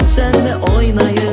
senle oynayır.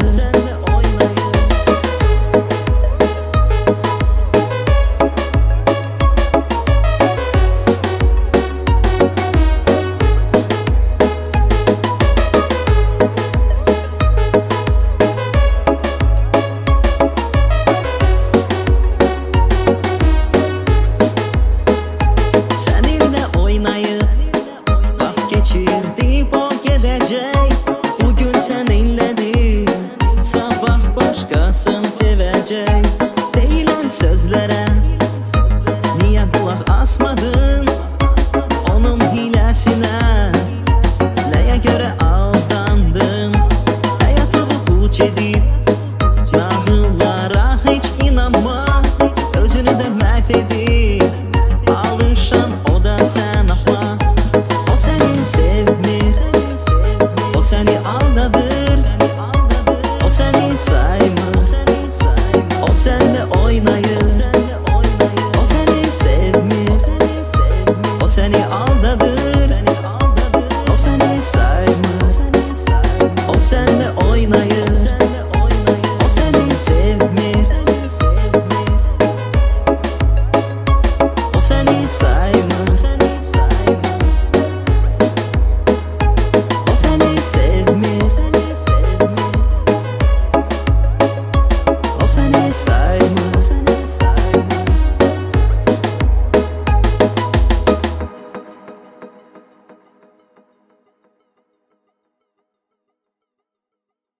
Seninle oynayıp vakit geçirdi o gelecek. Bugün seninledir, sabah başkasını sevecek. Deyilen sözlere niye kulak asmadın? Onun hilesine neye göre aldandın? Hayatı bu puç edip nağıllara hiç inanma. Özünü de mahvedip alışan o da sen ahma. O seni sevmiş, o seni aldatır, o seni saymaz, o seninle oynayır. O seni sevmiş, o seni aldatır, o seni saymaz, o seninle oynayır.